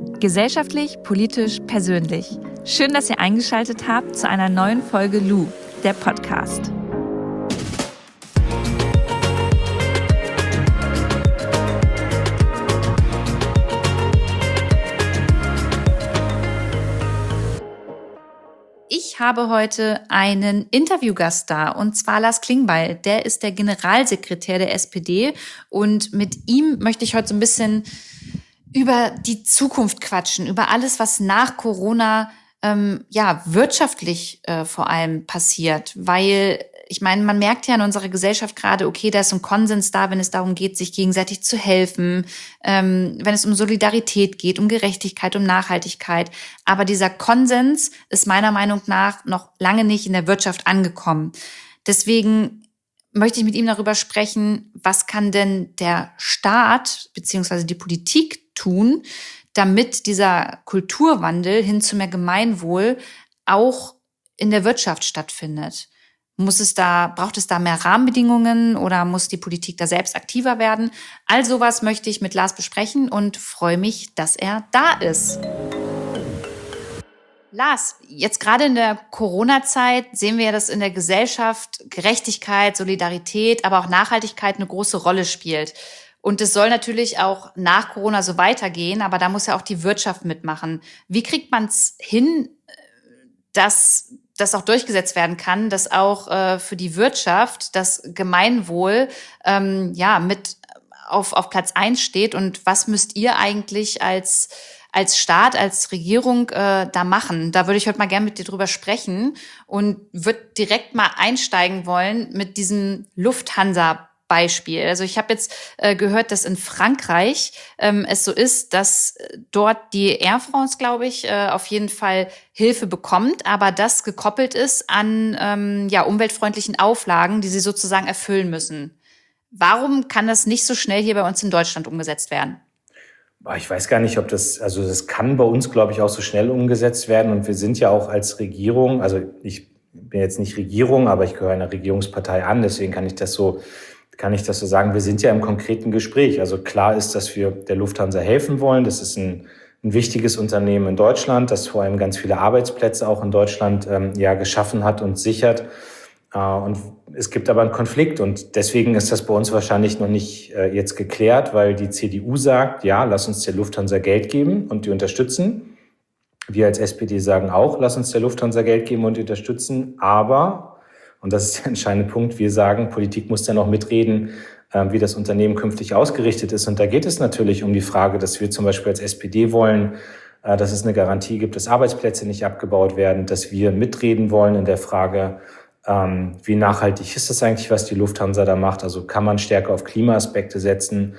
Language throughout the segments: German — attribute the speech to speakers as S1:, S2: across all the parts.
S1: Gesellschaftlich, politisch, persönlich. Schön, dass ihr eingeschaltet habt zu einer neuen Folge Lu, der Podcast. Ich habe heute einen Interviewgast da, und zwar Lars Klingbeil. Der ist der Generalsekretär der SPD und mit ihm möchte ich heute so ein bisschen über die Zukunft quatschen, über alles, was nach Corona wirtschaftlich vor allem passiert. Weil, ich meine, man merkt ja in unserer Gesellschaft gerade, okay, da ist ein Konsens da, wenn es darum geht, sich gegenseitig zu helfen, wenn es um Solidarität geht, um Gerechtigkeit, um Nachhaltigkeit. Aber dieser Konsens ist meiner Meinung nach noch lange nicht in der Wirtschaft angekommen. Deswegen möchte ich mit ihm darüber sprechen, was kann denn der Staat bzw. die Politik tun, damit dieser Kulturwandel hin zu mehr Gemeinwohl auch in der Wirtschaft stattfindet. Braucht es da mehr Rahmenbedingungen oder muss die Politik da selbst aktiver werden? All sowas möchte ich mit Lars besprechen und freue mich, dass er da ist. Lars, jetzt gerade in der Corona-Zeit sehen wir ja, dass in der Gesellschaft Gerechtigkeit, Solidarität, aber auch Nachhaltigkeit eine große Rolle spielt. Und es soll natürlich auch nach Corona so weitergehen, aber da muss ja auch die Wirtschaft mitmachen. Wie kriegt man es hin, dass das auch durchgesetzt werden kann, dass auch für die Wirtschaft das Gemeinwohl mit auf Platz 1 steht? Und was müsst ihr eigentlich als Staat, als Regierung da machen? Da würde ich heute mal gerne mit dir drüber sprechen und würde direkt mal einsteigen wollen mit diesem Lufthansa-Beispiel. Also ich habe jetzt gehört, dass in Frankreich es so ist, dass dort die Air France, glaube ich, auf jeden Fall Hilfe bekommt, aber das gekoppelt ist an umweltfreundlichen Auflagen, die sie sozusagen erfüllen müssen. Warum kann das nicht so schnell hier bei uns in Deutschland umgesetzt werden?
S2: Ich weiß gar nicht, das kann bei uns, glaube ich, auch so schnell umgesetzt werden. Und wir sind ja auch als Regierung, also ich bin jetzt nicht Regierung, aber ich gehöre einer Regierungspartei an, deswegen kann ich das so sagen. Wir sind ja im konkreten Gespräch. Also klar ist, dass wir der Lufthansa helfen wollen. Das ist ein wichtiges Unternehmen in Deutschland, das vor allem ganz viele Arbeitsplätze auch in Deutschland geschaffen hat und sichert. Und es gibt aber einen Konflikt und deswegen ist das bei uns wahrscheinlich noch nicht jetzt geklärt, weil die CDU sagt, ja, lass uns der Lufthansa Geld geben und die unterstützen. Wir als SPD sagen auch, lass uns der Lufthansa Geld geben und die unterstützen. Aber, und das ist der entscheidende Punkt, wir sagen, Politik muss dann auch mitreden, wie das Unternehmen künftig ausgerichtet ist. Und da geht es natürlich um die Frage, dass wir zum Beispiel als SPD wollen, dass es eine Garantie gibt, dass Arbeitsplätze nicht abgebaut werden, dass wir mitreden wollen in der Frage, wie nachhaltig ist das eigentlich, was die Lufthansa da macht? Also kann man stärker auf Klimaaspekte setzen?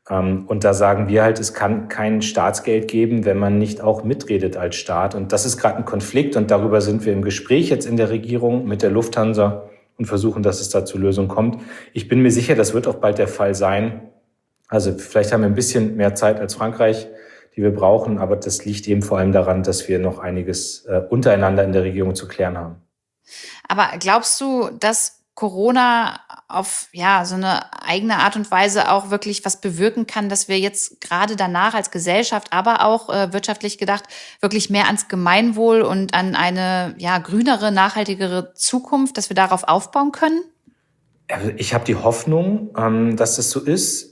S2: Und da sagen wir halt, es kann kein Staatsgeld geben, wenn man nicht auch mitredet als Staat. Und das ist gerade ein Konflikt und darüber sind wir im Gespräch jetzt in der Regierung mit der Lufthansa und versuchen, dass es da zur Lösung kommt. Ich bin mir sicher, das wird auch bald der Fall sein. Also vielleicht haben wir ein bisschen mehr Zeit als Frankreich, die wir brauchen, aber das liegt eben vor allem daran, dass wir noch einiges untereinander in der Regierung zu klären haben.
S1: Aber glaubst du, dass Corona auf so eine eigene Art und Weise auch wirklich was bewirken kann, dass wir jetzt gerade danach als Gesellschaft, aber auch wirtschaftlich gedacht, wirklich mehr ans Gemeinwohl und an eine grünere, nachhaltigere Zukunft, dass wir darauf aufbauen können?
S2: Also ich habe die Hoffnung, dass das so ist.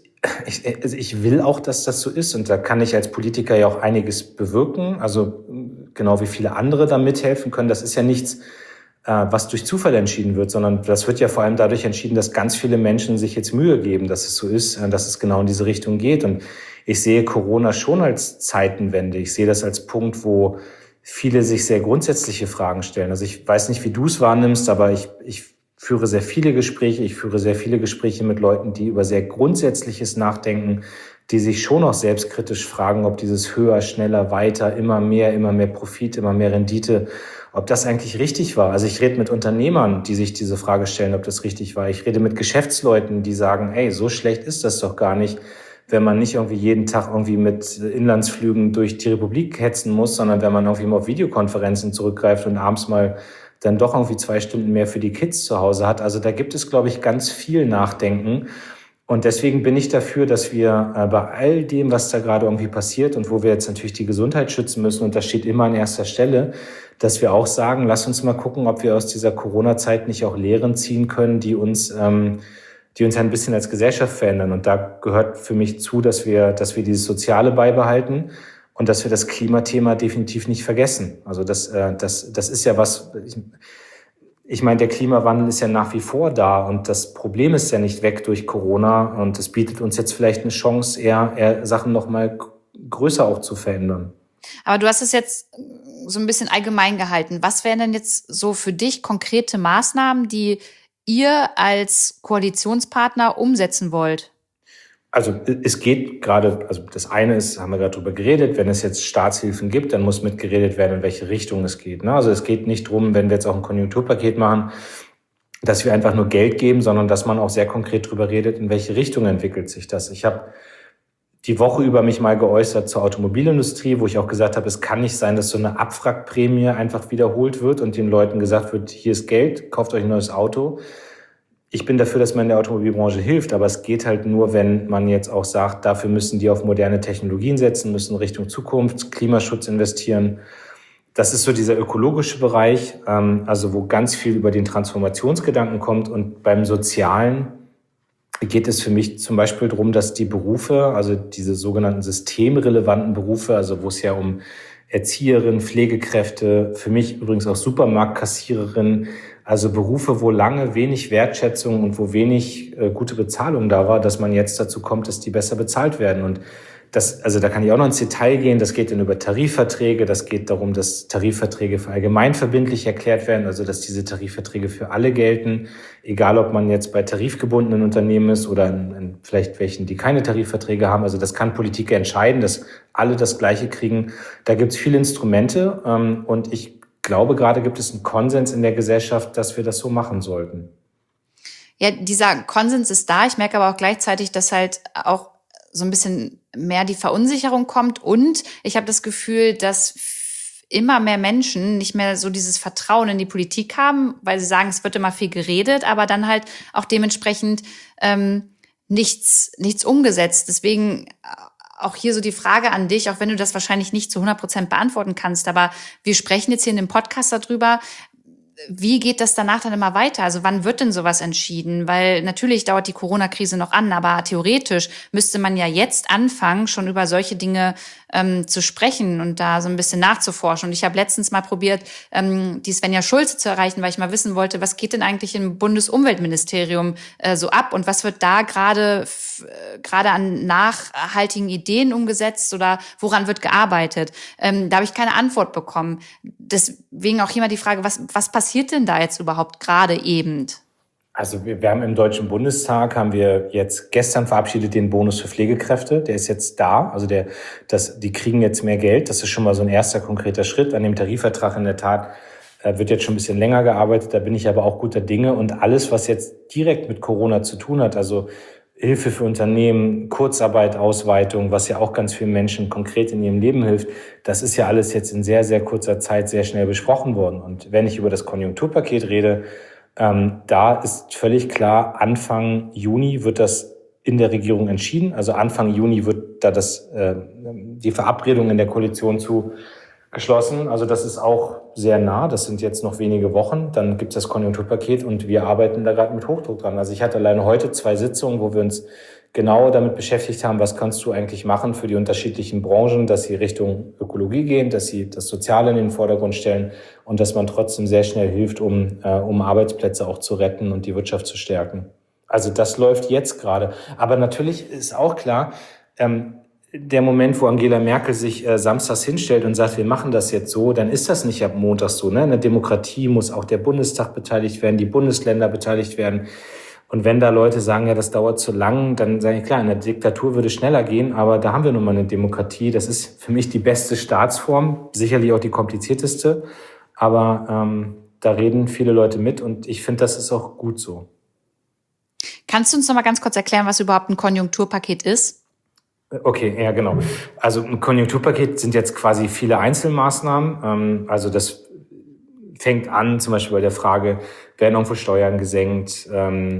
S2: Ich will auch, dass das so ist. Und da kann ich als Politiker ja auch einiges bewirken. Also genau wie viele andere da mithelfen können. Das ist ja nichts, was durch Zufall entschieden wird, sondern das wird ja vor allem dadurch entschieden, dass ganz viele Menschen sich jetzt Mühe geben, dass es so ist, dass es genau in diese Richtung geht. Und ich sehe Corona schon als Zeitenwende. Ich sehe das als Punkt, wo viele sich sehr grundsätzliche Fragen stellen. Also ich weiß nicht, wie du es wahrnimmst, aber ich führe sehr viele Gespräche. Ich führe sehr viele Gespräche mit Leuten, die über sehr Grundsätzliches nachdenken, die sich schon auch selbstkritisch fragen, ob dieses höher, schneller, weiter, immer mehr Profit, immer mehr Rendite, ob das eigentlich richtig war. Also ich rede mit Unternehmern, die sich diese Frage stellen, ob das richtig war. Ich rede mit Geschäftsleuten, die sagen, hey, so schlecht ist das doch gar nicht, wenn man nicht irgendwie jeden Tag irgendwie mit Inlandsflügen durch die Republik hetzen muss, sondern wenn man irgendwie mal auf Videokonferenzen zurückgreift und abends mal dann doch irgendwie 2 Stunden mehr für die Kids zu Hause hat. Also da gibt es, glaube ich, ganz viel Nachdenken. Und deswegen bin ich dafür, dass wir bei all dem, was da gerade irgendwie passiert und wo wir jetzt natürlich die Gesundheit schützen müssen, und das steht immer an erster Stelle, dass wir auch sagen, lass uns mal gucken, ob wir aus dieser Corona-Zeit nicht auch Lehren ziehen können, die uns ein bisschen als Gesellschaft verändern. Und da gehört für mich zu, dass wir dieses Soziale beibehalten und dass wir das Klimathema definitiv nicht vergessen. Also das ist ja was. Ich meine, der Klimawandel ist ja nach wie vor da und das Problem ist ja nicht weg durch Corona und es bietet uns jetzt vielleicht eine Chance, eher Sachen noch mal größer auch zu verändern.
S1: Aber du hast es jetzt so ein bisschen allgemein gehalten. Was wären denn jetzt so für dich konkrete Maßnahmen, die ihr als Koalitionspartner umsetzen wollt?
S2: Also es geht gerade, also das eine ist, haben wir gerade drüber geredet, wenn es jetzt Staatshilfen gibt, dann muss mitgeredet werden, in welche Richtung es geht. Ne? Also es geht nicht drum, wenn wir jetzt auch ein Konjunkturpaket machen, dass wir einfach nur Geld geben, sondern dass man auch sehr konkret drüber redet, in welche Richtung entwickelt sich das. Ich habe die Woche über mich mal geäußert zur Automobilindustrie, wo ich auch gesagt habe, es kann nicht sein, dass so eine Abwrackprämie einfach wiederholt wird und den Leuten gesagt wird, hier ist Geld, kauft euch ein neues Auto. Ich bin dafür, dass man in der Automobilbranche hilft, aber es geht halt nur, wenn man jetzt auch sagt, dafür müssen die auf moderne Technologien setzen, müssen Richtung Zukunft, Klimaschutz investieren. Das ist so dieser ökologische Bereich, also wo ganz viel über den Transformationsgedanken kommt. Und beim Sozialen geht es für mich zum Beispiel darum, dass die Berufe, also diese sogenannten systemrelevanten Berufe, also wo es ja um Erzieherin, Pflegekräfte, für mich übrigens auch Supermarktkassiererin, also Berufe, wo lange wenig Wertschätzung und wo wenig gute Bezahlung da war, dass man jetzt dazu kommt, dass die besser bezahlt werden. Und also da kann ich auch noch ins Detail gehen. Das geht dann über Tarifverträge. Das geht darum, dass Tarifverträge für allgemeinverbindlich erklärt werden, also dass diese Tarifverträge für alle gelten, egal ob man jetzt bei tarifgebundenen Unternehmen ist oder in vielleicht welchen, die keine Tarifverträge haben. Also das kann Politik entscheiden, dass alle das Gleiche kriegen. Da gibt es viele Instrumente und ich glaube, gerade gibt es einen Konsens in der Gesellschaft, dass wir das so machen sollten.
S1: Ja, dieser Konsens ist da. Ich merke aber auch gleichzeitig, dass halt auch so ein bisschen mehr die Verunsicherung kommt. Und ich habe das Gefühl, dass immer mehr Menschen nicht mehr so dieses Vertrauen in die Politik haben, weil sie sagen, es wird immer viel geredet, aber dann halt auch dementsprechend nichts umgesetzt. Deswegen auch hier so die Frage an dich, auch wenn du das wahrscheinlich nicht zu 100% beantworten kannst, aber wir sprechen jetzt hier in dem Podcast darüber, wie geht das danach dann immer weiter? Also wann wird denn sowas entschieden? Weil natürlich dauert die Corona-Krise noch an, aber theoretisch müsste man ja jetzt anfangen, schon über solche Dinge zu sprechen und da so ein bisschen nachzuforschen. Und ich habe letztens mal probiert, die Svenja Schulze zu erreichen, weil ich mal wissen wollte, was geht denn eigentlich im Bundesumweltministerium so ab und was wird da gerade an nachhaltigen Ideen umgesetzt oder woran wird gearbeitet? Da habe ich keine Antwort bekommen. Deswegen auch hier mal die Frage, was passiert denn da jetzt überhaupt gerade eben?
S2: Also wir haben im Deutschen Bundestag, haben wir jetzt gestern verabschiedet den Bonus für Pflegekräfte. Der ist jetzt da. Also die kriegen jetzt mehr Geld. Das ist schon mal so ein erster konkreter Schritt. An dem Tarifvertrag in der Tat wird jetzt schon ein bisschen länger gearbeitet. Da bin ich aber auch guter Dinge. Und alles, was jetzt direkt mit Corona zu tun hat, also Hilfe für Unternehmen, Kurzarbeit, Ausweitung, was ja auch ganz vielen Menschen konkret in ihrem Leben hilft, das ist ja alles jetzt in sehr, sehr kurzer Zeit sehr schnell besprochen worden. Und wenn ich über das Konjunkturpaket rede, da ist völlig klar, Anfang Juni wird das in der Regierung entschieden. Also Anfang Juni wird da die Verabredung in der Koalition zu geschlossen. Also das ist auch sehr nah. Das sind jetzt noch wenige Wochen. Dann gibt es das Konjunkturpaket und wir arbeiten da gerade mit Hochdruck dran. Also ich hatte alleine heute 2 Sitzungen, wo wir uns genau damit beschäftigt haben, was kannst du eigentlich machen für die unterschiedlichen Branchen, dass sie Richtung Ökologie gehen, dass sie das Soziale in den Vordergrund stellen und dass man trotzdem sehr schnell hilft, um Arbeitsplätze auch zu retten und die Wirtschaft zu stärken. Also das läuft jetzt gerade. Aber natürlich ist auch klar, der Moment, wo Angela Merkel sich samstags hinstellt und sagt, wir machen das jetzt so, dann ist das nicht ab Montag so. Ne? In der Demokratie muss auch der Bundestag beteiligt werden, die Bundesländer beteiligt werden. Und wenn da Leute sagen, ja, das dauert zu lang, dann sage ich, klar, in der Diktatur würde es schneller gehen, aber da haben wir nun mal eine Demokratie. Das ist für mich die beste Staatsform, sicherlich auch die komplizierteste, aber da reden viele Leute mit und ich finde, das ist auch gut so.
S1: Kannst du uns noch mal ganz kurz erklären, was überhaupt ein Konjunkturpaket ist?
S2: Okay, ja, genau. Also ein Konjunkturpaket sind jetzt quasi viele Einzelmaßnahmen. Also das fängt an zum Beispiel bei der Frage, werden irgendwo Steuern gesenkt,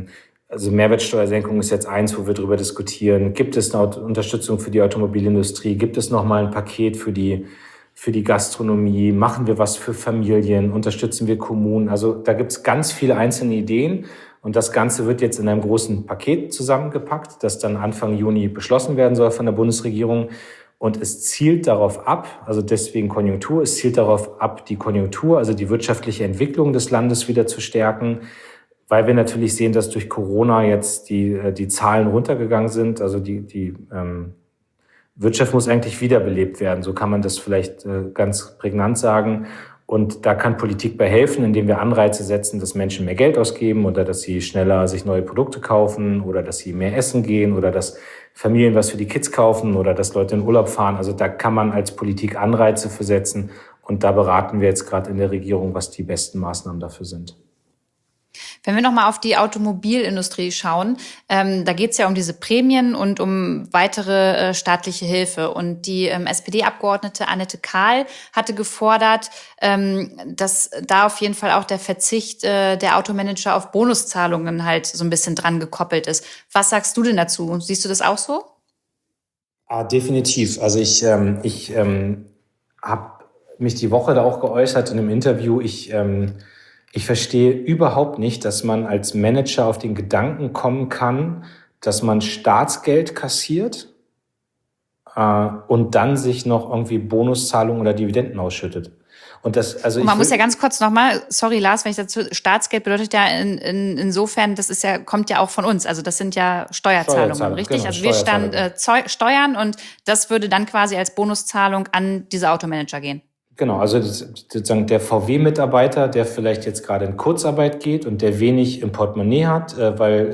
S2: Also Mehrwertsteuersenkung ist jetzt eins, wo wir darüber diskutieren. Gibt es eine Unterstützung für die Automobilindustrie? Gibt es nochmal ein Paket für die Gastronomie? Machen wir was für Familien? Unterstützen wir Kommunen? Also da gibt es ganz viele einzelne Ideen. Und das Ganze wird jetzt in einem großen Paket zusammengepackt, das dann Anfang Juni beschlossen werden soll von der Bundesregierung. Und es zielt darauf ab, also deswegen Konjunktur, es zielt darauf ab, die Konjunktur, also die wirtschaftliche Entwicklung des Landes wieder zu stärken, weil wir natürlich sehen, dass durch Corona jetzt die Zahlen runtergegangen sind. Also die Wirtschaft muss eigentlich wiederbelebt werden. So kann man das vielleicht ganz prägnant sagen. Und da kann Politik bei helfen, indem wir Anreize setzen, dass Menschen mehr Geld ausgeben oder dass sie schneller sich neue Produkte kaufen oder dass sie mehr essen gehen oder dass Familien was für die Kids kaufen oder dass Leute in Urlaub fahren. Also da kann man als Politik Anreize für setzen. Und da beraten wir jetzt gerade in der Regierung, was die besten Maßnahmen dafür sind.
S1: Wenn wir nochmal auf die Automobilindustrie schauen, da geht es ja um diese Prämien und um weitere staatliche Hilfe. Und die SPD-Abgeordnete Annette Kahl hatte gefordert, dass da auf jeden Fall auch der Verzicht der Automanager auf Bonuszahlungen halt so ein bisschen dran gekoppelt ist. Was sagst du denn dazu? Siehst du das auch so?
S2: Definitiv. Also ich habe mich die Woche da auch geäußert in einem Interview. Ich verstehe überhaupt nicht, dass man als Manager auf den Gedanken kommen kann, dass man Staatsgeld kassiert und dann sich noch irgendwie Bonuszahlungen oder Dividenden ausschüttet. Und
S1: man muss ja ganz kurz nochmal, sorry Lars, wenn ich dazu, Staatsgeld bedeutet ja insofern, das ist ja, kommt ja auch von uns, also das sind ja Steuerzahlungen, richtig?
S2: Genau,
S1: also wir steuern und das würde dann quasi als Bonuszahlung an diese Automanager gehen.
S2: Genau, also sozusagen der VW-Mitarbeiter, der vielleicht jetzt gerade in Kurzarbeit geht und der wenig im Portemonnaie hat, weil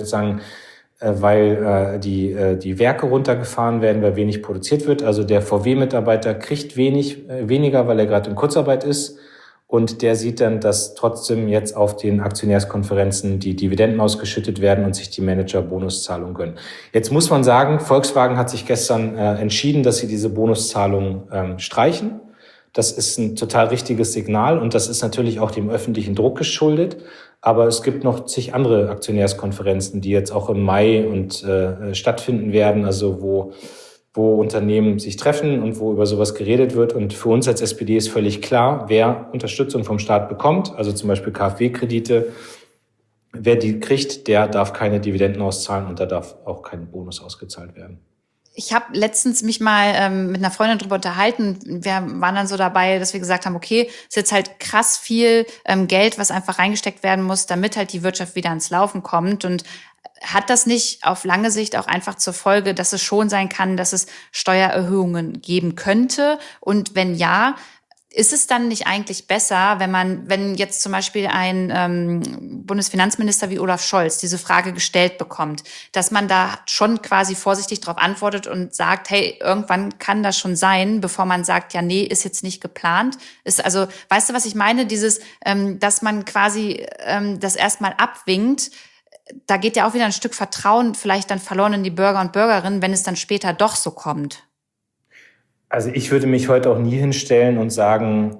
S2: die Werke runtergefahren werden, weil wenig produziert wird. Also der VW-Mitarbeiter kriegt weniger, weil er gerade in Kurzarbeit ist. Und der sieht dann, dass trotzdem jetzt auf den Aktionärskonferenzen die Dividenden ausgeschüttet werden und sich die Manager Bonuszahlungen gönnen. Jetzt muss man sagen, Volkswagen hat sich gestern entschieden, dass sie diese Bonuszahlungen streichen. Das ist ein total richtiges Signal und das ist natürlich auch dem öffentlichen Druck geschuldet. Aber es gibt noch zig andere Aktionärskonferenzen, die jetzt auch im Mai stattfinden werden, also wo Unternehmen sich treffen und wo über sowas geredet wird. Und für uns als SPD ist völlig klar, wer Unterstützung vom Staat bekommt, also zum Beispiel KfW-Kredite, wer die kriegt, der darf keine Dividenden auszahlen und da darf auch kein Bonus ausgezahlt werden.
S1: Ich habe letztens mich mal mit einer Freundin drüber unterhalten. Wir waren dann so dabei, dass wir gesagt haben, okay, ist jetzt halt krass viel Geld, was einfach reingesteckt werden muss, damit halt die Wirtschaft wieder ans Laufen kommt. Und hat das nicht auf lange Sicht auch einfach zur Folge, dass es schon sein kann, dass es Steuererhöhungen geben könnte? Und wenn ja, ist es dann nicht eigentlich besser, wenn jetzt zum Beispiel ein Bundesfinanzminister wie Olaf Scholz diese Frage gestellt bekommt, dass man da schon quasi vorsichtig darauf antwortet und sagt, hey, irgendwann kann das schon sein, bevor man sagt, ja, nee, ist jetzt nicht geplant. Ist also, weißt du, was ich meine? Dass man quasi das erstmal abwinkt, da geht ja auch wieder ein Stück Vertrauen vielleicht dann verloren in die Bürger und Bürgerinnen, wenn es dann später doch so kommt.
S2: Also ich würde mich heute auch nie hinstellen und sagen,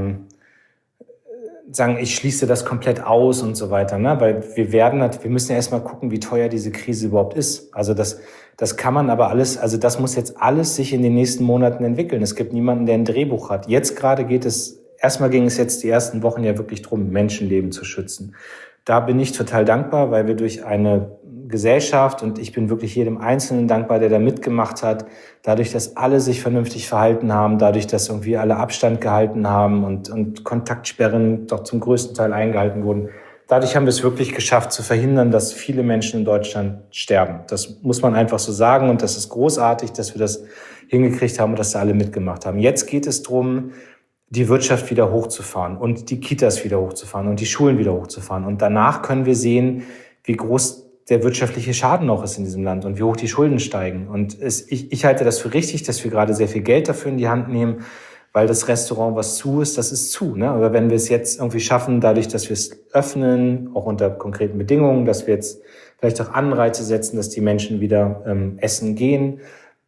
S2: ich schließe das komplett aus und so weiter, ne? Weil wir müssen ja erstmal gucken, wie teuer diese Krise überhaupt ist. Also das kann man aber alles, also das muss jetzt alles sich in den nächsten Monaten entwickeln. Es gibt niemanden, der ein Drehbuch hat. Jetzt gerade ging es jetzt die ersten Wochen ja wirklich darum, Menschenleben zu schützen. Da bin ich total dankbar, weil wir durch eine Gesellschaft, und ich bin wirklich jedem Einzelnen dankbar, der da mitgemacht hat, dadurch, dass alle sich vernünftig verhalten haben, dadurch, dass irgendwie alle Abstand gehalten haben und Kontaktsperren doch zum größten Teil eingehalten wurden. Dadurch haben wir es wirklich geschafft zu verhindern, dass viele Menschen in Deutschland sterben. Das muss man einfach so sagen und das ist großartig, dass wir das hingekriegt haben und dass da alle mitgemacht haben. Jetzt geht es darum, die Wirtschaft wieder hochzufahren und die Kitas wieder hochzufahren und die Schulen wieder hochzufahren. Und danach können wir sehen, wie groß der wirtschaftliche Schaden auch ist in diesem Land und wie hoch die Schulden steigen. Und ich halte das für richtig, dass wir gerade sehr viel Geld dafür in die Hand nehmen, weil das Restaurant, was zu ist, das ist zu, ne? Aber wenn wir es jetzt irgendwie schaffen, dadurch, dass wir es öffnen, auch unter konkreten Bedingungen, dass wir jetzt vielleicht auch Anreize setzen, dass die Menschen wieder essen gehen,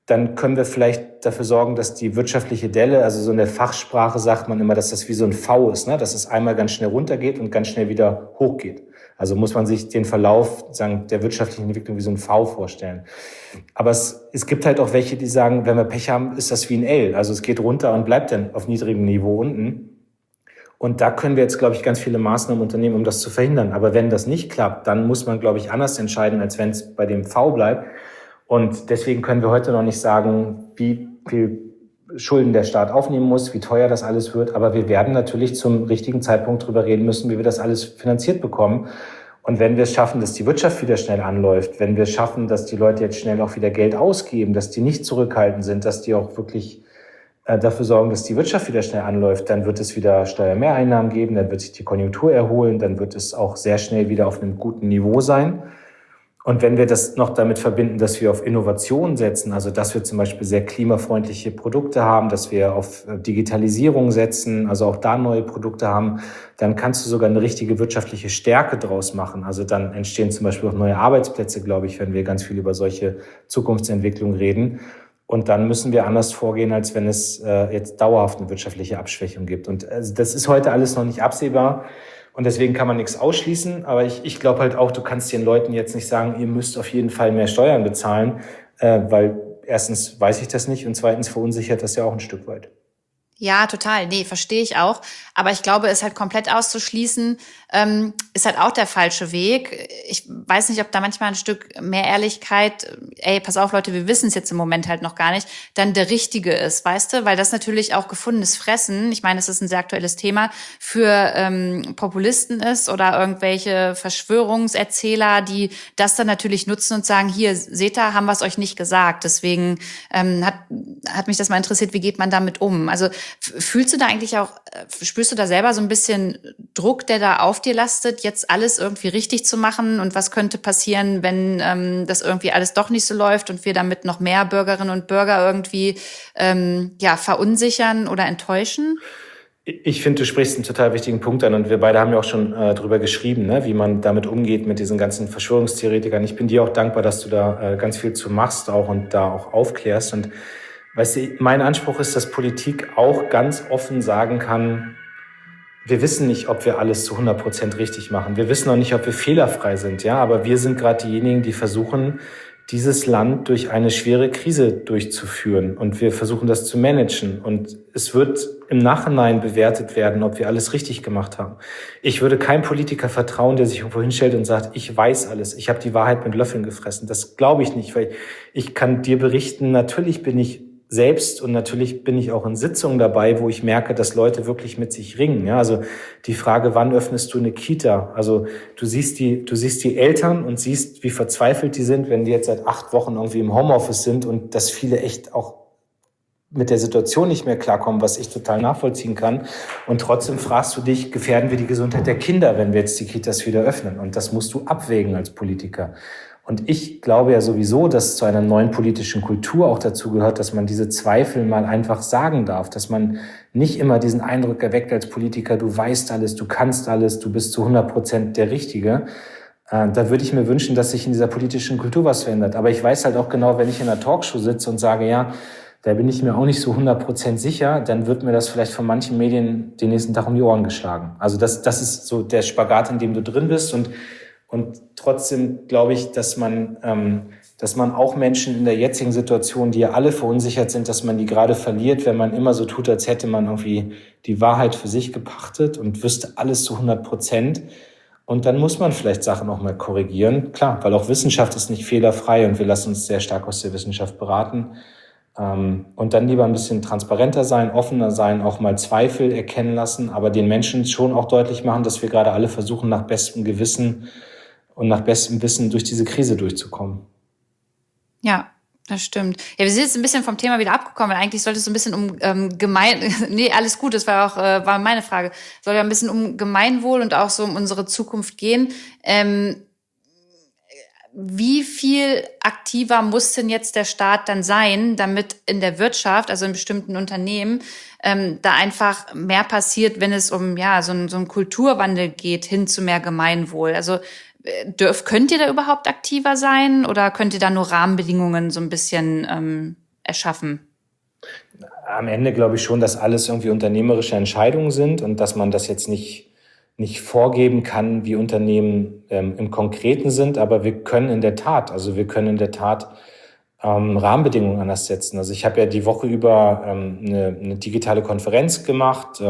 S2: dann können wir vielleicht dafür sorgen, dass die wirtschaftliche Delle, also so in der Fachsprache sagt man immer, dass das wie so ein V ist, ne? Dass es einmal ganz schnell runtergeht und ganz schnell wieder hochgeht. Also muss man sich den Verlauf der wirtschaftlichen Entwicklung wie so ein V vorstellen. Aber es gibt halt auch welche, die sagen, wenn wir Pech haben, ist das wie ein L. Also es geht runter und bleibt dann auf niedrigem Niveau unten. Und da können wir jetzt, glaube ich, ganz viele Maßnahmen unternehmen, um das zu verhindern. Aber wenn das nicht klappt, dann muss man, glaube ich, anders entscheiden, als wenn es bei dem V bleibt. Und deswegen können wir heute noch nicht sagen, wie viel Schulden der Staat aufnehmen muss, wie teuer das alles wird. Aber wir werden natürlich zum richtigen Zeitpunkt drüber reden müssen, wie wir das alles finanziert bekommen. Und wenn wir es schaffen, dass die Wirtschaft wieder schnell anläuft, wenn wir es schaffen, dass die Leute jetzt schnell auch wieder Geld ausgeben, dass die nicht zurückhaltend sind, dass die auch wirklich dafür sorgen, dass die Wirtschaft wieder schnell anläuft, dann wird es wieder Steuermehreinnahmen geben, dann wird sich die Konjunktur erholen, dann wird es auch sehr schnell wieder auf einem guten Niveau sein. Und wenn wir das noch damit verbinden, dass wir auf Innovation setzen, also dass wir zum Beispiel sehr klimafreundliche Produkte haben, dass wir auf Digitalisierung setzen, also auch da neue Produkte haben, dann kannst du sogar eine richtige wirtschaftliche Stärke draus machen. Also dann entstehen zum Beispiel auch neue Arbeitsplätze, glaube ich, wenn wir ganz viel über solche Zukunftsentwicklung reden. Und dann müssen wir anders vorgehen, als wenn es jetzt dauerhaft eine wirtschaftliche Abschwächung gibt. Und das ist heute alles noch nicht absehbar. Und deswegen kann man nichts ausschließen. Aber ich glaube halt auch, du kannst den Leuten jetzt nicht sagen, ihr müsst auf jeden Fall mehr Steuern bezahlen, weil erstens weiß ich das nicht und zweitens verunsichert das ja auch ein Stück weit.
S1: Ja, total. Nee, verstehe ich auch. Aber ich glaube, es halt komplett auszuschließen, ist halt auch der falsche Weg. Ich weiß nicht, ob da manchmal ein Stück mehr Ehrlichkeit, pass auf, Leute, wir wissen es jetzt im Moment halt noch gar nicht, dann der richtige ist, weißt du? Weil das natürlich auch gefundenes Fressen, ich meine, es ist ein sehr aktuelles Thema, für Populisten ist oder irgendwelche Verschwörungserzähler, die das dann natürlich nutzen und sagen, hier, seht ihr, haben wir es euch nicht gesagt. Deswegen hat mich das mal interessiert, wie geht man damit um? Also fühlst du da eigentlich auch, spürst du da selber so ein bisschen Druck, der da auf dir lastet, jetzt alles irgendwie richtig zu machen? Und was könnte passieren, wenn das irgendwie alles doch nicht so läuft und wir damit noch mehr Bürgerinnen und Bürger irgendwie verunsichern oder enttäuschen?
S2: Ich finde, du sprichst einen total wichtigen Punkt an und wir beide haben ja auch schon drüber geschrieben, ne, wie man damit umgeht mit diesen ganzen Verschwörungstheoretikern. Ich bin dir auch dankbar, dass du da ganz viel zu machst auch und da auch aufklärst. Und weißt du, mein Anspruch ist, dass Politik auch ganz offen sagen kann, wir wissen nicht, ob wir alles zu 100% richtig machen. Wir wissen auch nicht, ob wir fehlerfrei sind, ja, aber wir sind gerade diejenigen, die versuchen, dieses Land durch eine schwere Krise durchzuführen. Und wir versuchen das zu managen. Und es wird im Nachhinein bewertet werden, ob wir alles richtig gemacht haben. Ich würde keinem Politiker vertrauen, der sich irgendwo hinstellt und sagt, ich weiß alles, ich habe die Wahrheit mit Löffeln gefressen. Das glaube ich nicht, weil ich kann dir berichten, natürlich bin ich selbst und natürlich bin ich auch in Sitzungen dabei, wo ich merke, dass Leute wirklich mit sich ringen. Ja, also die Frage, wann öffnest du eine Kita? Also du siehst die Eltern und siehst, wie verzweifelt die sind, wenn die jetzt seit 8 Wochen irgendwie im Homeoffice sind und dass viele echt auch mit der Situation nicht mehr klarkommen, was ich total nachvollziehen kann. Und trotzdem fragst du dich, gefährden wir die Gesundheit der Kinder, wenn wir jetzt die Kitas wieder öffnen? Und das musst du abwägen als Politiker. Und ich glaube ja sowieso, dass zu einer neuen politischen Kultur auch dazu gehört, dass man diese Zweifel mal einfach sagen darf, dass man nicht immer diesen Eindruck erweckt als Politiker, du weißt alles, du kannst alles, du bist zu 100% der Richtige. Da würde ich mir wünschen, dass sich in dieser politischen Kultur was verändert. Aber ich weiß halt auch genau, wenn ich in einer Talkshow sitze und sage, ja, da bin ich mir auch nicht so 100% sicher, dann wird mir das vielleicht von manchen Medien den nächsten Tag um die Ohren geschlagen. Also das ist so der Spagat, in dem du drin bist und trotzdem glaube ich, dass man auch Menschen in der jetzigen Situation, die ja alle verunsichert sind, dass man die gerade verliert, wenn man immer so tut, als hätte man irgendwie die Wahrheit für sich gepachtet und wüsste alles zu 100%. Und dann muss man vielleicht Sachen auch mal korrigieren. Klar, weil auch Wissenschaft ist nicht fehlerfrei und wir lassen uns sehr stark aus der Wissenschaft beraten. Und dann lieber ein bisschen transparenter sein, offener sein, auch mal Zweifel erkennen lassen, aber den Menschen schon auch deutlich machen, dass wir gerade alle versuchen, nach bestem Gewissen und nach bestem Wissen durch diese Krise durchzukommen.
S1: Ja, das stimmt. Ja, wir sind jetzt ein bisschen vom Thema wieder abgekommen, weil eigentlich sollte es so ein bisschen um nee, alles gut, das war auch war meine Frage. Soll ja ein bisschen um Gemeinwohl und auch so um unsere Zukunft gehen. Wie viel aktiver muss denn jetzt der Staat dann sein, damit in der Wirtschaft, also in bestimmten Unternehmen, da einfach mehr passiert, wenn es um so einen Kulturwandel geht, hin zu mehr Gemeinwohl? Also könnt ihr da überhaupt aktiver sein oder könnt ihr da nur Rahmenbedingungen so ein bisschen erschaffen?
S2: Am Ende glaube ich schon, dass alles irgendwie unternehmerische Entscheidungen sind und dass man das jetzt nicht vorgeben kann, wie Unternehmen im Konkreten sind, aber wir können in der Tat Rahmenbedingungen anders setzen. Also ich habe ja die Woche über eine digitale Konferenz gemacht,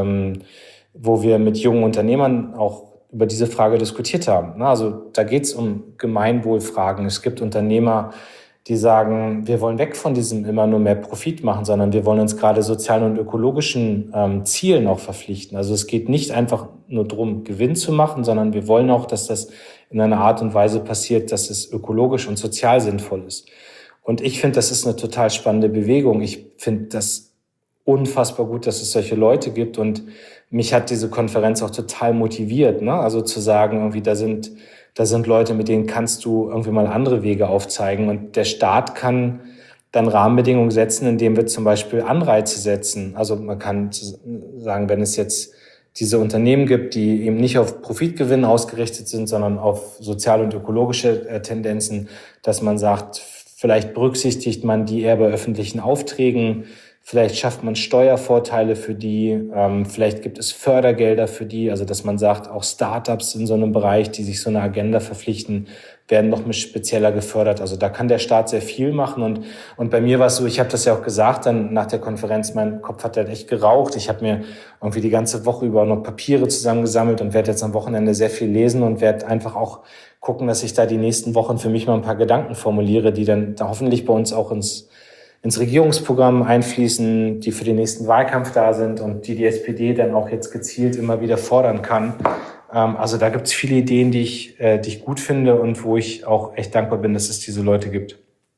S2: wo wir mit jungen Unternehmern auch über diese Frage diskutiert haben. Also da geht es um Gemeinwohlfragen. Es gibt Unternehmer, die sagen, wir wollen weg von diesem immer nur mehr Profit machen, sondern wir wollen uns gerade sozialen und ökologischen Zielen auch verpflichten. Also es geht nicht einfach nur darum, Gewinn zu machen, sondern wir wollen auch, dass das in einer Art und Weise passiert, dass es ökologisch und sozial sinnvoll ist. Und ich finde, das ist eine total spannende Bewegung. Ich finde das unfassbar gut, dass es solche Leute gibt. Und mich hat diese Konferenz auch total motiviert, ne? Also zu sagen, irgendwie, da sind Leute, mit denen kannst du irgendwie mal andere Wege aufzeigen. Und der Staat kann dann Rahmenbedingungen setzen, indem wir zum Beispiel Anreize setzen. Also man kann sagen, wenn es jetzt diese Unternehmen gibt, die eben nicht auf Profitgewinn ausgerichtet sind, sondern auf soziale und ökologische Tendenzen, dass man sagt, vielleicht berücksichtigt man die eher bei öffentlichen Aufträgen, vielleicht schafft man Steuervorteile für die, vielleicht gibt es Fördergelder für die, also dass man sagt, auch Startups in so einem Bereich, die sich so eine Agenda verpflichten, werden noch mit spezieller gefördert. Also da kann der Staat sehr viel machen. Und bei mir war es so, ich habe das ja auch gesagt, dann nach der Konferenz, mein Kopf hat halt echt geraucht. Ich habe mir irgendwie die ganze Woche über noch Papiere zusammengesammelt und werde jetzt am Wochenende sehr viel lesen und werde einfach auch gucken, dass ich da die nächsten Wochen für mich mal ein paar Gedanken formuliere, die dann da hoffentlich bei uns auch ins Regierungsprogramm einfließen, die für den nächsten Wahlkampf da sind und die SPD dann auch jetzt gezielt immer wieder fordern kann. Also da gibt es viele Ideen, die ich gut finde und wo ich auch echt dankbar bin, dass es diese Leute gibt.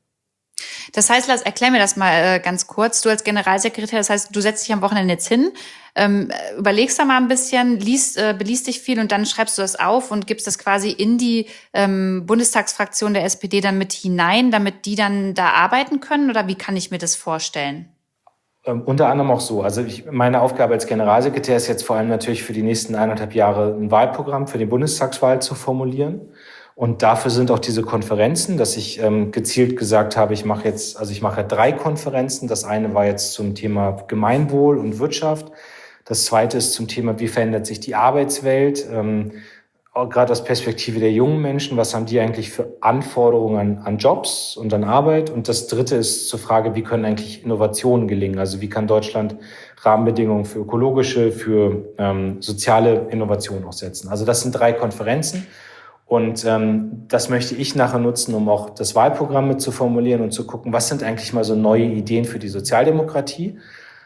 S1: Das heißt, Lars, erklär mir das mal ganz kurz. Du als Generalsekretär, das heißt, du setzt dich am Wochenende jetzt hin, überlegst da mal ein bisschen, beliest dich viel und dann schreibst du das auf und gibst das quasi in die Bundestagsfraktion der SPD dann mit hinein, damit die dann da arbeiten können? Oder wie kann ich mir das vorstellen?
S2: Unter anderem auch so. Also meine Aufgabe als Generalsekretär ist jetzt vor allem natürlich für die nächsten 1,5 Jahre ein Wahlprogramm für die Bundestagswahl zu formulieren. Und dafür sind auch diese Konferenzen, dass ich gezielt gesagt habe, ich mache 3 Konferenzen. Das eine war jetzt zum Thema Gemeinwohl und Wirtschaft. Das zweite ist zum Thema, wie verändert sich die Arbeitswelt, auch gerade aus Perspektive der jungen Menschen. Was haben die eigentlich für Anforderungen an Jobs und an Arbeit? Und das dritte ist zur Frage, wie können eigentlich Innovationen gelingen? Also wie kann Deutschland Rahmenbedingungen für ökologische, für soziale Innovationen auch setzen? Also das sind 3 Konferenzen. Und das möchte ich nachher nutzen, um auch das Wahlprogramm mit zu formulieren und zu gucken, was sind eigentlich mal so neue Ideen für die Sozialdemokratie.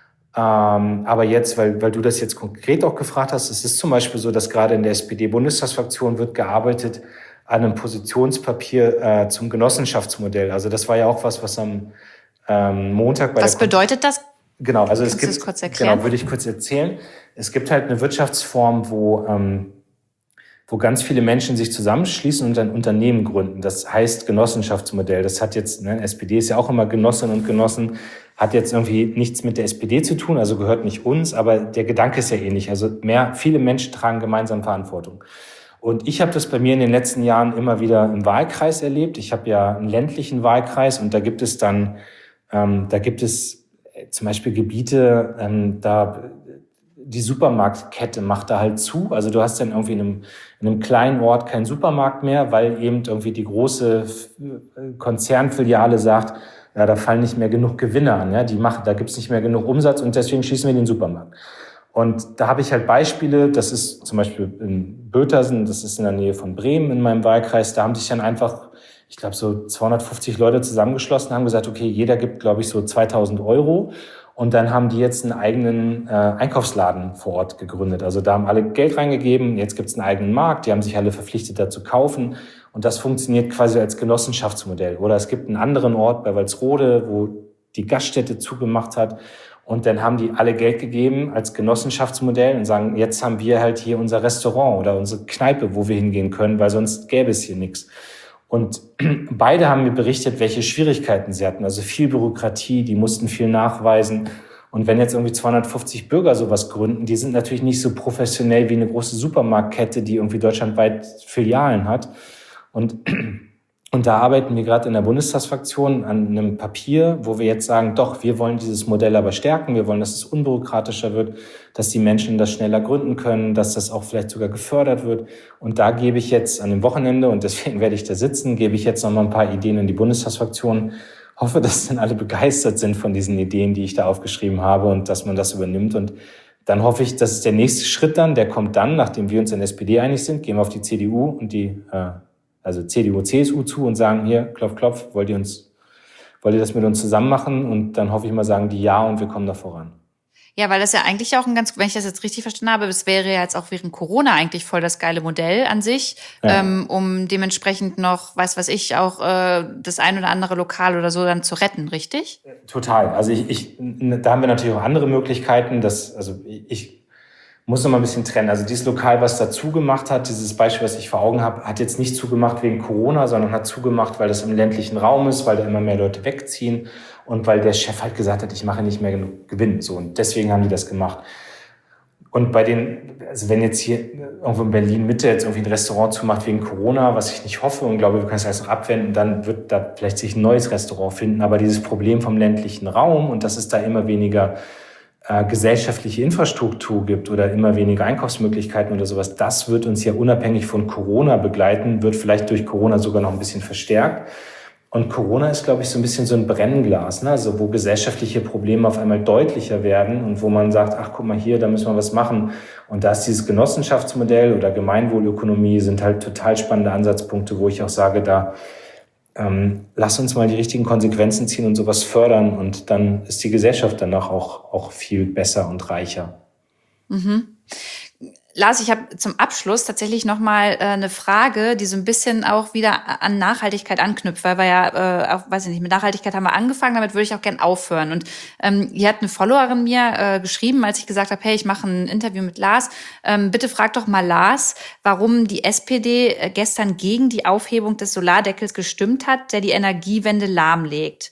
S2: Aber jetzt, weil du das jetzt konkret auch gefragt hast, es ist zum Beispiel so, dass gerade in der SPD-Bundestagsfraktion wird gearbeitet an einem Positionspapier zum Genossenschaftsmodell. Also das war ja auch was am Montag bei
S1: Was bedeutet das?
S2: Genau, also
S1: Kannst du das kurz erklären?
S2: Genau, würde ich kurz erzählen. Es gibt halt eine Wirtschaftsform, wo ganz viele Menschen sich zusammenschließen und ein Unternehmen gründen. Das heißt Genossenschaftsmodell. Das hat jetzt, SPD ist ja auch immer Genossinnen und Genossen, hat jetzt irgendwie nichts mit der SPD zu tun, also gehört nicht uns, aber der Gedanke ist ja ähnlich. Also viele Menschen tragen gemeinsam Verantwortung. Und ich habe das bei mir in den letzten Jahren immer wieder im Wahlkreis erlebt. Ich habe ja einen ländlichen Wahlkreis und da gibt es zum Beispiel Gebiete, die Supermarktkette macht da halt zu. Also du hast dann irgendwie in einem kleinen Ort keinen Supermarkt mehr, weil eben irgendwie die große Konzernfiliale sagt, ja, da fallen nicht mehr genug Gewinne an. Ja, da gibt's nicht mehr genug Umsatz und deswegen schließen wir den Supermarkt. Und da habe ich halt Beispiele, das ist zum Beispiel in Bötersen, das ist in der Nähe von Bremen in meinem Wahlkreis, da haben sich dann einfach, ich glaube, so 250 Leute zusammengeschlossen, haben gesagt, okay, jeder gibt, glaube ich, so 2.000 €. Und dann haben die jetzt einen eigenen Einkaufsladen vor Ort gegründet. Also da haben alle Geld reingegeben, jetzt gibt es einen eigenen Markt, die haben sich alle verpflichtet, da zu kaufen. Und das funktioniert quasi als Genossenschaftsmodell. Oder es gibt einen anderen Ort bei Walsrode, wo die Gaststätte zugemacht hat. Und dann haben die alle Geld gegeben als Genossenschaftsmodell und sagen, jetzt haben wir halt hier unser Restaurant oder unsere Kneipe, wo wir hingehen können, weil sonst gäbe es hier nichts. Und beide haben mir berichtet, welche Schwierigkeiten sie hatten. Also viel Bürokratie, die mussten viel nachweisen. Und wenn jetzt irgendwie 250 Bürger sowas gründen, die sind natürlich nicht so professionell wie eine große Supermarktkette, die irgendwie deutschlandweit Filialen hat. Und Und da arbeiten wir gerade in der Bundestagsfraktion an einem Papier, wo wir jetzt sagen, doch, wir wollen dieses Modell aber stärken. Wir wollen, dass es unbürokratischer wird, dass die Menschen das schneller gründen können, dass das auch vielleicht sogar gefördert wird. Und da gebe ich jetzt an dem Wochenende, und deswegen werde ich da sitzen, gebe ich jetzt noch mal ein paar Ideen in die Bundestagsfraktion. Hoffe, dass dann alle begeistert sind von diesen Ideen, die ich da aufgeschrieben habe und dass man das übernimmt. Und dann hoffe ich, dass der nächste Schritt dann, der kommt dann, nachdem wir uns in der SPD einig sind, gehen wir auf die CDU und also CDU, CSU zu und sagen, hier, klopf, klopf, wollt ihr das mit uns zusammen machen? Und dann hoffe ich mal, sagen die ja und wir kommen da voran.
S1: Ja, weil das ja eigentlich auch wenn ich das jetzt richtig verstanden habe, es wäre ja jetzt auch während Corona eigentlich voll das geile Modell an sich, ja. Um dementsprechend noch, weiß ich, auch das ein oder andere Lokal oder so dann zu retten, richtig?
S2: Total. Also da haben wir natürlich auch andere Möglichkeiten. Ich muss noch mal ein bisschen trennen. Also dieses Lokal, was da zugemacht hat, dieses Beispiel, was ich vor Augen habe, hat jetzt nicht zugemacht wegen Corona, sondern hat zugemacht, weil das im ländlichen Raum ist, weil da immer mehr Leute wegziehen und weil der Chef halt gesagt hat, ich mache nicht mehr genug Gewinn. So, und deswegen haben die das gemacht. Und also wenn jetzt hier irgendwo in Berlin Mitte jetzt irgendwie ein Restaurant zumacht wegen Corona, was ich nicht hoffe und glaube, wir können es alles noch abwenden, dann wird da vielleicht sich ein neues Restaurant finden. Aber dieses Problem vom ländlichen Raum und dass es da immer weniger gesellschaftliche Infrastruktur gibt oder immer weniger Einkaufsmöglichkeiten oder sowas, das wird uns ja unabhängig von Corona begleiten, wird vielleicht durch Corona sogar noch ein bisschen verstärkt. Und Corona ist, glaube ich, so ein bisschen so ein Brennglas, ne? Also wo gesellschaftliche Probleme auf einmal deutlicher werden und wo man sagt, ach, guck mal hier, da müssen wir was machen. Und da ist dieses Genossenschaftsmodell oder Gemeinwohlökonomie sind halt total spannende Ansatzpunkte, wo ich auch sage, lass uns mal die richtigen Konsequenzen ziehen und sowas fördern und dann ist die Gesellschaft danach auch viel besser und reicher.
S1: Mhm. Lars, ich habe zum Abschluss tatsächlich nochmal eine Frage, die so ein bisschen auch wieder an Nachhaltigkeit anknüpft, weil wir ja, mit Nachhaltigkeit haben wir angefangen, damit würde ich auch gern aufhören. Und hier hat eine Followerin mir geschrieben, als ich gesagt habe, hey, ich mache ein Interview mit Lars, bitte frag doch mal Lars, warum die SPD gestern gegen die Aufhebung des Solardeckels gestimmt hat, der die Energiewende lahmlegt.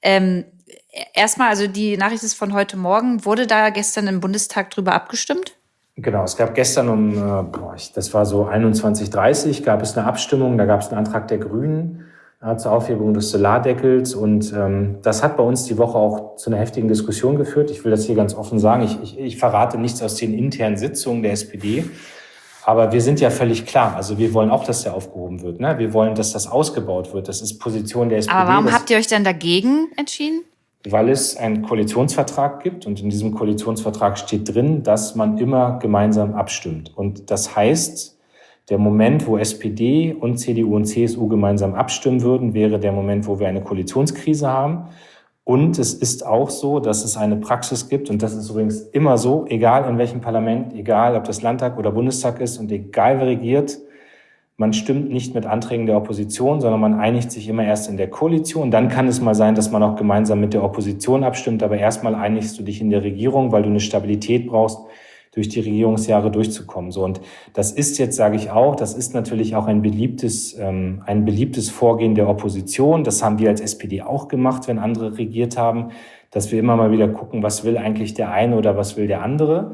S1: Erstmal, also die Nachricht ist von heute Morgen, wurde da gestern im Bundestag drüber abgestimmt?
S2: Genau, es gab gestern das war so 21:30 gab es eine Abstimmung, da gab es einen Antrag der Grünen zur Aufhebung des Solardeckels und das hat bei uns die Woche auch zu einer heftigen Diskussion geführt. Ich will das hier ganz offen sagen, ich verrate nichts aus den internen Sitzungen der SPD, aber wir sind ja völlig klar, also wir wollen auch, dass der aufgehoben wird, ne? Wir wollen, dass das ausgebaut wird, das ist Position der SPD.
S1: Aber warum habt ihr euch denn dagegen entschieden?
S2: Weil es einen Koalitionsvertrag gibt und in diesem Koalitionsvertrag steht drin, dass man immer gemeinsam abstimmt. Und das heißt, der Moment, wo SPD und CDU und CSU gemeinsam abstimmen würden, wäre der Moment, wo wir eine Koalitionskrise haben. Und es ist auch so, dass es eine Praxis gibt, und das ist übrigens immer so, egal in welchem Parlament, egal ob das Landtag oder Bundestag ist und egal wer regiert, man stimmt nicht mit Anträgen der Opposition, sondern man einigt sich immer erst in der Koalition. Dann kann es mal sein, dass man auch gemeinsam mit der Opposition abstimmt. Aber erstmal einigst du dich in der Regierung, weil du eine Stabilität brauchst, durch die Regierungsjahre durchzukommen. So, und das ist jetzt, sage ich auch, das ist natürlich auch ein beliebtes Vorgehen der Opposition. Das haben wir als SPD auch gemacht, wenn andere regiert haben, dass wir immer mal wieder gucken, was will eigentlich der eine oder was will der andere.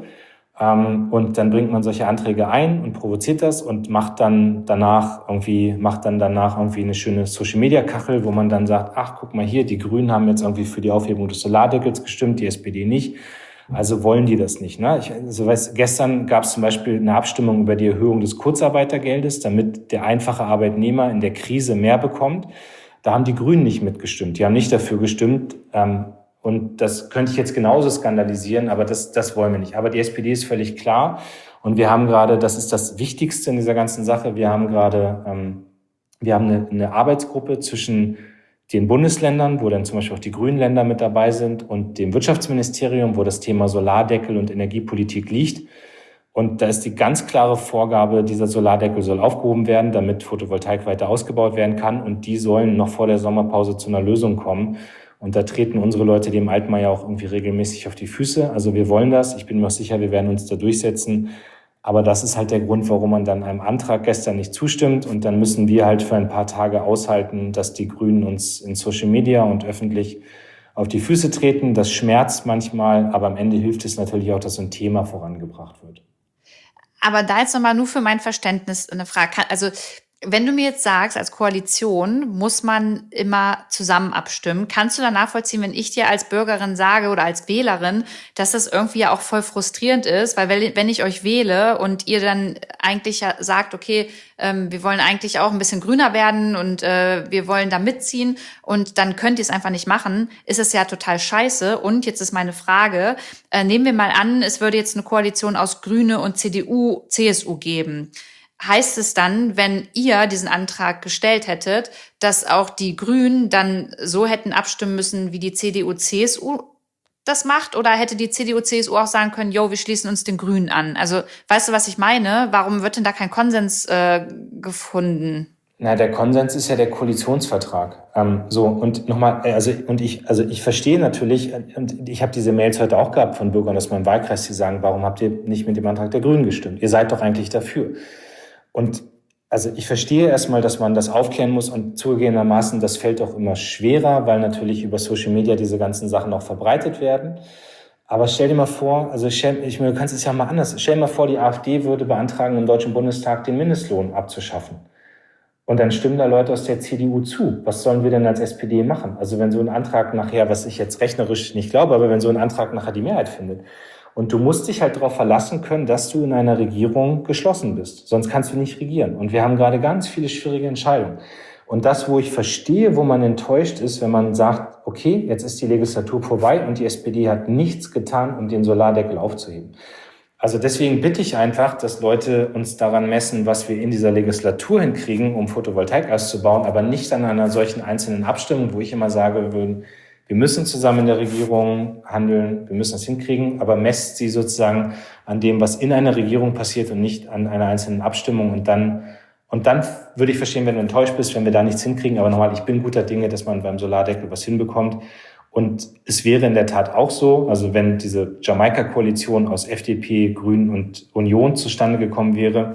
S2: Und dann bringt man solche Anträge ein und provoziert das und macht dann danach irgendwie eine schöne Social-Media-Kachel, wo man dann sagt, ach, guck mal hier, die Grünen haben jetzt irgendwie für die Aufhebung des Solardeckels gestimmt, die SPD nicht. Also wollen die das nicht, ne? Gestern gab es zum Beispiel eine Abstimmung über die Erhöhung des Kurzarbeitergeldes, damit der einfache Arbeitnehmer in der Krise mehr bekommt. Da haben die Grünen nicht mitgestimmt. Die haben nicht dafür gestimmt, und das könnte ich jetzt genauso skandalisieren, aber das wollen wir nicht. Aber die SPD ist völlig klar. Und wir haben gerade, das ist das Wichtigste in dieser ganzen Sache, wir haben eine Arbeitsgruppe zwischen den Bundesländern, wo dann zum Beispiel auch die grünen Länder mit dabei sind, und dem Wirtschaftsministerium, wo das Thema Solardeckel und Energiepolitik liegt. Und da ist die ganz klare Vorgabe, dieser Solardeckel soll aufgehoben werden, damit Photovoltaik weiter ausgebaut werden kann. Und die sollen noch vor der Sommerpause zu einer Lösung kommen. Und da treten unsere Leute dem Altmaier auch irgendwie regelmäßig auf die Füße. Also wir wollen das. Ich bin mir auch sicher, wir werden uns da durchsetzen. Aber das ist halt der Grund, warum man dann einem Antrag gestern nicht zustimmt. Und dann müssen wir halt für ein paar Tage aushalten, dass die Grünen uns in Social Media und öffentlich auf die Füße treten. Das schmerzt manchmal, aber am Ende hilft es natürlich auch, dass so ein Thema vorangebracht wird.
S1: Aber da jetzt nochmal nur für mein Verständnis eine Frage. Also Wenn du mir jetzt sagst, als Koalition muss man immer zusammen abstimmen, kannst du dann nachvollziehen, wenn ich dir als Bürgerin sage oder als Wählerin, dass das irgendwie ja auch voll frustrierend ist, weil wenn ich euch wähle und ihr dann eigentlich ja sagt, okay, wir wollen eigentlich auch ein bisschen grüner werden und wir wollen da mitziehen und dann könnt ihr es einfach nicht machen, ist es ja total scheiße. Und jetzt ist meine Frage, nehmen wir mal an, es würde jetzt eine Koalition aus Grüne und CDU, CSU geben. Heißt es dann, wenn ihr diesen Antrag gestellt hättet, dass auch die Grünen dann so hätten abstimmen müssen, wie die CDU, CSU das macht? Oder hätte die CDU, CSU auch sagen können, jo, wir schließen uns den Grünen an? Also, weißt du, was ich meine? Warum wird denn da kein Konsens gefunden?
S2: Na, der Konsens ist ja der Koalitionsvertrag. Und nochmal, ich verstehe natürlich, und ich habe diese Mails heute auch gehabt von Bürgern aus meinem Wahlkreis, die sagen, warum habt ihr nicht mit dem Antrag der Grünen gestimmt? Ihr seid doch eigentlich dafür. Und also ich verstehe erstmal, dass man das aufklären muss und zugegebenermaßen, das fällt auch immer schwerer, weil natürlich über Social Media diese ganzen Sachen auch verbreitet werden. Aber stell dir mal vor, du kannst es ja mal anders. Stell dir mal vor, die AfD würde beantragen, im Deutschen Bundestag den Mindestlohn abzuschaffen. Und dann stimmen da Leute aus der CDU zu. Was sollen wir denn als SPD machen? Also wenn so ein Antrag nachher, was ich jetzt rechnerisch nicht glaube, aber wenn so ein Antrag nachher die Mehrheit findet. Und du musst dich halt darauf verlassen können, dass du in einer Regierung geschlossen bist. Sonst kannst du nicht regieren. Und wir haben gerade ganz viele schwierige Entscheidungen. Und das, wo ich verstehe, wo man enttäuscht ist, wenn man sagt, okay, jetzt ist die Legislatur vorbei und die SPD hat nichts getan, um den Solardeckel aufzuheben. Also deswegen bitte ich einfach, dass Leute uns daran messen, was wir in dieser Legislatur hinkriegen, um Photovoltaik auszubauen, aber nicht an einer solchen einzelnen Abstimmung, wo ich immer sage, wir müssen zusammen in der Regierung handeln, wir müssen das hinkriegen, aber messt sie sozusagen an dem, was in einer Regierung passiert und nicht an einer einzelnen Abstimmung. Und dann würde ich verstehen, wenn du enttäuscht bist, wenn wir da nichts hinkriegen. Aber nochmal, ich bin guter Dinge, dass man beim Solardeckel was hinbekommt. Und es wäre in der Tat auch so, also wenn diese Jamaika-Koalition aus FDP, Grünen und Union zustande gekommen wäre,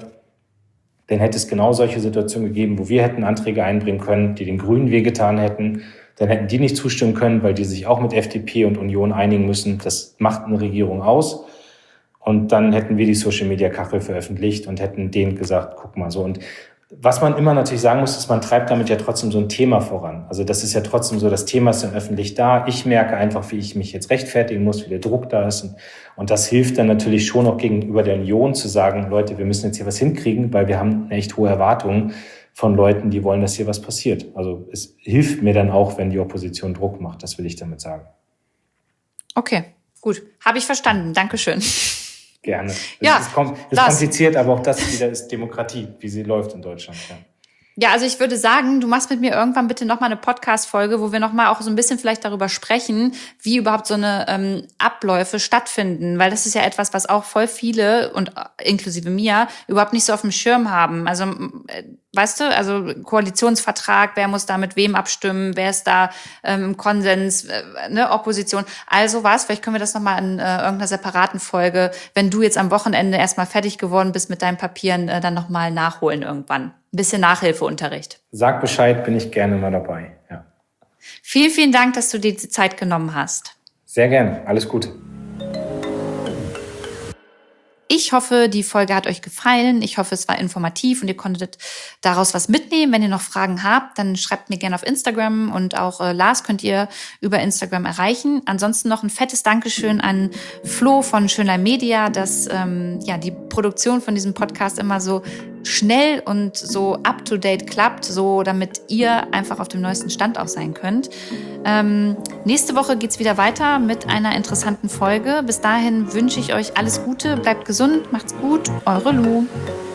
S2: dann hätte es genau solche Situationen gegeben, wo wir hätten Anträge einbringen können, die den Grünen wehgetan hätten. Dann hätten die nicht zustimmen können, weil die sich auch mit FDP und Union einigen müssen. Das macht eine Regierung aus. Und dann hätten wir die Social-Media-Kachel veröffentlicht und hätten denen gesagt, guck mal so. Und was man immer natürlich sagen muss, ist, man treibt damit ja trotzdem so ein Thema voran. Also das ist ja trotzdem so, das Thema ist dann öffentlich da. Ich merke einfach, wie ich mich jetzt rechtfertigen muss, wie der Druck da ist. Und das hilft dann natürlich schon auch gegenüber der Union zu sagen, Leute, wir müssen jetzt hier was hinkriegen, weil wir haben eine echt hohe Erwartungen von Leuten, die wollen, dass hier was passiert. Also es hilft mir dann auch, wenn die Opposition Druck macht. Das will ich damit sagen.
S1: Okay, gut. Habe ich verstanden. Dankeschön.
S2: Gerne. Das
S1: ja,
S2: ist kompliziert, aber auch das wieder ist Demokratie, wie sie läuft in Deutschland. Ja.
S1: Ja, also ich würde sagen, du machst mit mir irgendwann bitte nochmal eine Podcast-Folge, wo wir nochmal auch so ein bisschen vielleicht darüber sprechen, wie überhaupt so eine Abläufe stattfinden. Weil das ist ja etwas, was auch voll viele und inklusive mir überhaupt nicht so auf dem Schirm haben. Also weißt du, also Koalitionsvertrag, wer muss da mit wem abstimmen, wer ist da im Konsens, Opposition. Also was, vielleicht können wir das nochmal in irgendeiner separaten Folge, wenn du jetzt am Wochenende erstmal fertig geworden bist mit deinen Papieren, dann nochmal nachholen irgendwann. Ein bisschen Nachhilfeunterricht.
S2: Sag Bescheid, bin ich gerne mal dabei. Ja.
S1: Vielen, vielen Dank, dass du dir die Zeit genommen hast.
S2: Sehr gerne. Alles Gute.
S1: Ich hoffe, die Folge hat euch gefallen. Ich hoffe, es war informativ und ihr konntet daraus was mitnehmen. Wenn ihr noch Fragen habt, dann schreibt mir gerne auf Instagram und auch Lars könnt ihr über Instagram erreichen. Ansonsten noch ein fettes Dankeschön an Flo von Schönlein Media, dass die Produktion von diesem Podcast immer so schnell und so up-to-date klappt, so damit ihr einfach auf dem neuesten Stand auch sein könnt. Nächste Woche geht's wieder weiter mit einer interessanten Folge. Bis dahin wünsche ich euch alles Gute, bleibt gesund, macht's gut, eure Lu.